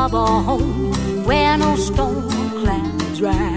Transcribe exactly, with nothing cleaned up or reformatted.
of a home where no storm clouds rise.